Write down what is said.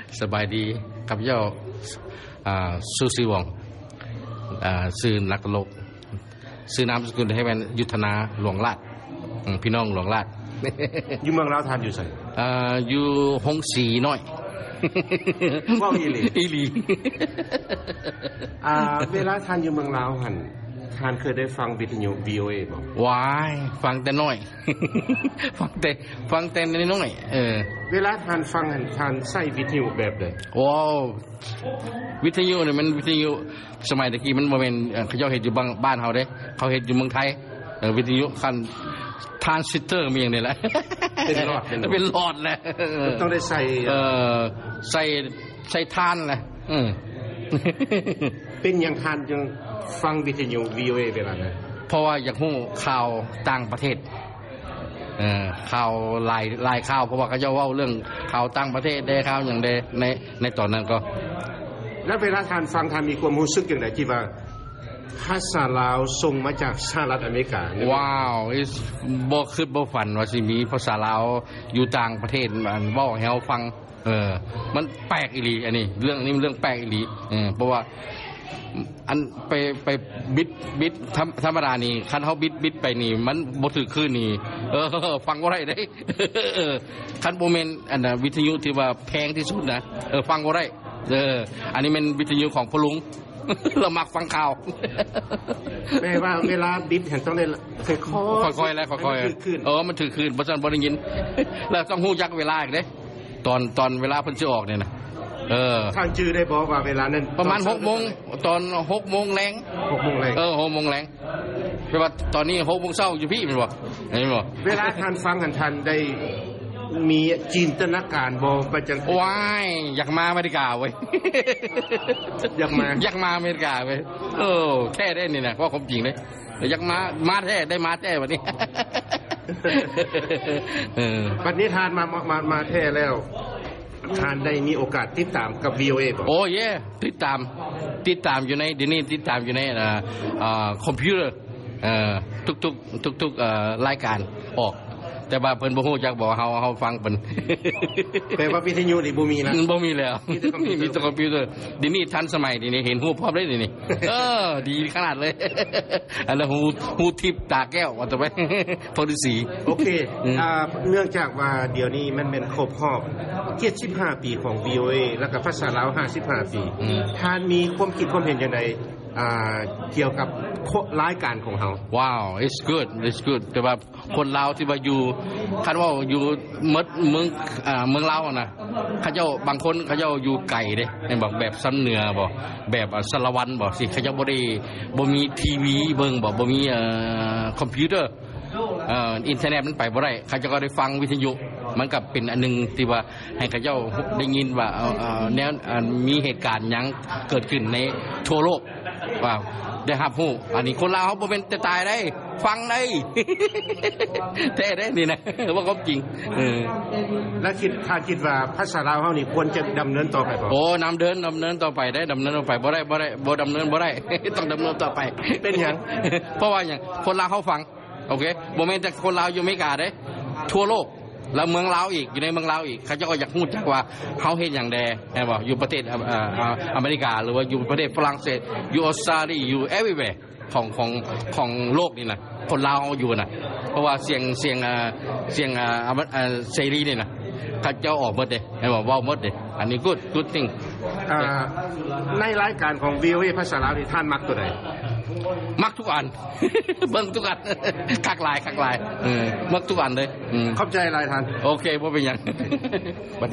สบายดีกับเจ้าซูซีวองซื้อนักตลกซื้อนามสกุลให้เป็นยุทธนาหลวงลาดพี่น้องหลวงลาดอยู่เมืองลาวทานอยู่ไสอยู่หงสีน้อยว้าวอีหลีอีหลีเวลาทานอยู่เมืองลาวหั่นทานเคยได้ฟังวิทยุ VOA บ่ว้ายฟังแต่น้อย ฟังแต่น้อยเวลาทานฟังหั่นทานใช้วิทยุแบบใดว้าววิทยุเนี่ยมันวิทยุสมัยตะกี้มันบ่แม่นเขาเฮ็ดอยู่บ้านเฮาเด้เขาเฮ็ดอยู่เมืองไทยวิทยุคันทรานซิสเตอร์มีอย่างนี้แหละเป็นหลอดแหละต้องได้ใส่ทานแหละเป็นอย่างทานจึงฟังวิทยุ VOA เวลานั้นเพราะว่าอยากรู้ข่าวต่างประเทศข่าวหลายข่าวเพราะว่าเขาจะเว้าเรื่องข่าวต่างประเทศได้ข่าวอย่างใดในตอนนั้นก็แล้วเวลาทานฟังทานมีความรู้สึกอย่างไรที่ว่าภาษาลาวส่งมาจากสหรัฐอเมริกาว้าวบ่คิดบ่ฝันว่าสิมีภาษาลาวอยู่ต่างประเทศมันเว้าให้เฮาฟังมันแปลกอีหลีอันนี้เรื่องนี้มันเรื่องแปลกอีหลีเพราะว่าอันไปบิดธรรมดานี่คันเฮาบิดไปนี่มันบ่ถือคืนนี่ฟังบ่ได้เด้คันบ่แม่นอันวิทยุที่ว่าแพงที่สุดนะฟังบ่ได้อันนี้มันวิทยุของพ่อลุงเรามักฟังข่าวแม่ว่าเวลาบิดเห็นต้องได้ค่อยๆแล้วค่อยๆมันถือคืนบ่ซั่นบ่ได้ยินแล้วต้องฮู้จักเวลาอีกเด้ตอนเวลาเพิ่นสิออกเนี่ยนะท่านชื่อได้บอกว่าเวลานั้นประมาณ 6:00 นตอน 6:00 นแลง 6:00 นแลง 6:00 นแลงแปลว่าตอนนี้ 6:00 นเช้าอยู่พี่แม่นบ่เห็นบ่เวลาท่านฟังท่านได้มีจินตนาการบ่ว่าจังว้ายอยากมาอเมริกาเว้ยอยากมาอเมริกาเว้ยแท้ได้นี่นะว่าความจริงเด้อยากมาแท้ได้มาแท้บัดนี้บัดนี้ทานมาแท้แล้วทานได้มีโอกาสติดตามกับ VOA บ่โอ้เย่ติดตามอยู่ในเดี๋ยวนี้ติดตามอยู่ในคอมพิวเตอร์ทุกรายการออกแต่ว่าเพิ่นบ่ฮู้จักบ่เฮาฟังเพิ่นแต่ว่าวิทยุนี่บ่มีนะบ่มีแล้วมีแต่คอมพิวเตอร์เดี๋ยวนี้ทันสมัยนี่เห็นรูปพร้อมได้นี่ดีขนาดเลยอันนั้นหูทิพตาแก้วว่าแต่ว่าพอฤาษีโอเคเนื่องจากว่าเดี๋ยวนี้มันเป็นครบรอบ75ปีของ VOA แล้วก็ภาษาลาว55ปีท่านมีความคิดความเห็นจังไดเกี่ยวกับรายการของเฮาว้าว it's good แต่ว่าคนลาวที่ว่าอยู่คันว่าอยู่เมืองลาวน่ะเขาเจ้าบางคนเขาเจ้าอยู่ไกลเด้บอกแบบซ้ำเหนือบ่แบบสารวัตรบ่สิเขาเจ้าบ่มีทีวีเบิ่งบ่มีคอมพิวเตอร์อินเทอร์เน็ตมันไปบ่ได้เขาเจ้าก็ได้ฟังวิทยุมันก็เป็นอันนึงที่ว่าให้เขาเจ้าได้ยินว่าแนวมีเหตุการณ์หยังเกิดขึ้นในทั่วโลกว้าวได้รับรู้อันนี้คนลาวเขาบ่เป็นแต่ตายได้ฟังได้แท้ได้นี่นะว่าความจริงแล้วคิดว่าภาษาลาวเฮานี่ควรจะดำเนินต่อไปบ่ดำเนินต่อไปได้ดำเนินต่อไปบ่ดำเนินบ่ได้ต้องดำเนินต่อไปเป็นหยังเพราะว่าหยังคนลาวเขาฟังโอเคบ่แม่นแต่คนลาวอยู่อเมริกาเด้ทั่วโลกแล้วเมืองลาวอีกอยู่ในเมืองลาวอีกเขาจะก็อยากรู้จักว่าเขาเฮ็ดหยังแดแม่นบ่อยู่ประเทศอเมริกาหรือว่าอยู่ประเทศฝรั่งเศสอยู่ออสเตรเลียอยู่ everywhere ของโลกนี่นะคนลาวอยู่น่ะเพราะว่าเสียงเสรีนี่นะเขาจะออกหมดเด้แม่นบ่เว้าหมดเด้อันนี้ good thing ในรายการของ VOA ภาษาลาวนี่ท่านมักตัวใดมักทุกอันเบิ่งทุกอันคักหลายมักทุกอันเลยขอบใจหลายท่านโอเคบ่เป็นหยัง